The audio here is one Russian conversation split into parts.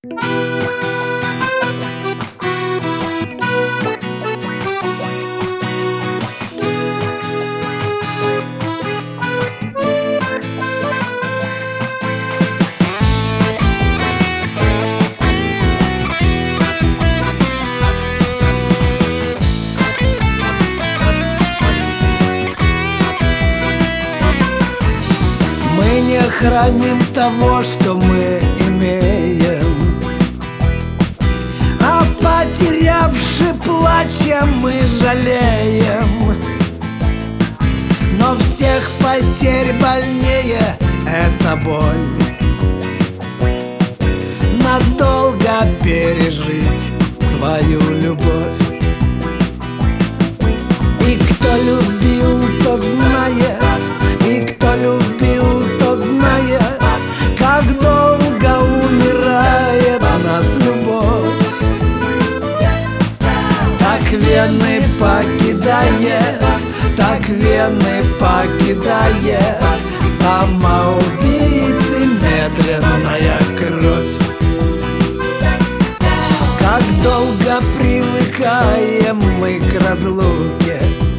Мы не храним того, что мы имеем, а потерявши плачем мы жалеем. Но всех потерь больнее эта боль. Надолго пережить свою любовь. И кто любил, тот знает, и кто любил, тот знает, как долго умирает нас любовь. Так вены покидает, так вены покидает самоубийцы медленная кровь. Как долго привыкаем мы к разлуке,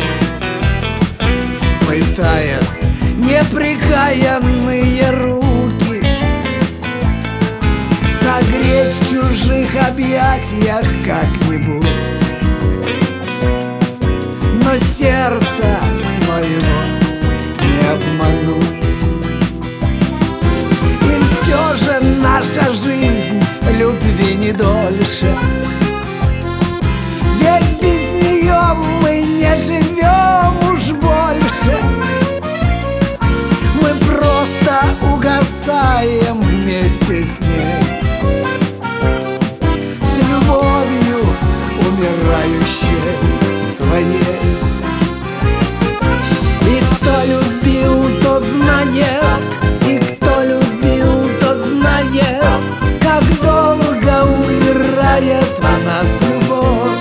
пытаясь неприкаянные руки согреть в чужих объятиях как-нибудь. Но сердце своего не обмануть. И все же наша жизнь любви не дольше, ведь без нее мы не живем уж больше. Мы просто угасаем вместе с ней, с любовью умирающей своей. И кто любил, тот знает, и кто любил, тот знает, как долго умирает в нас любовь.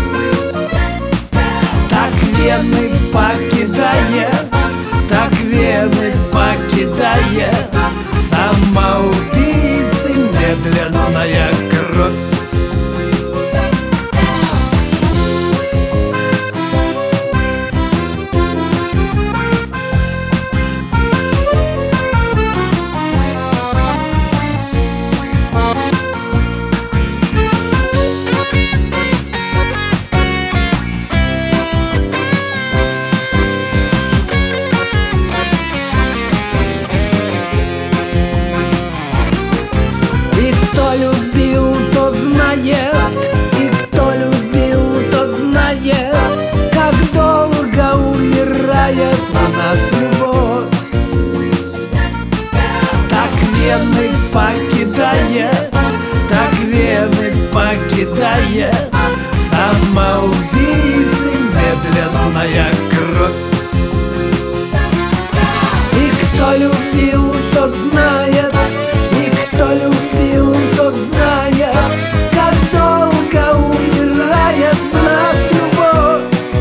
Так вены покидает, так вены покидает самоубийцы медленная кровь. Кто любил, тот знает, и кто любил, тот знает, как долго умирает в нас любовь. Так вены покидает, так вены покидает самоубийцы медленная кровь. И кто любил, тот знает, и кто любил, тот знает, как долго умирает в нас любовь.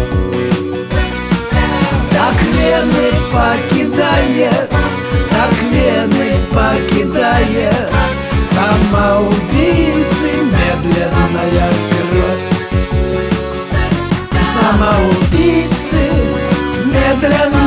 Так вены покидает, так вены покидает самоубийцы медленная кровь. Самоубийцы медленная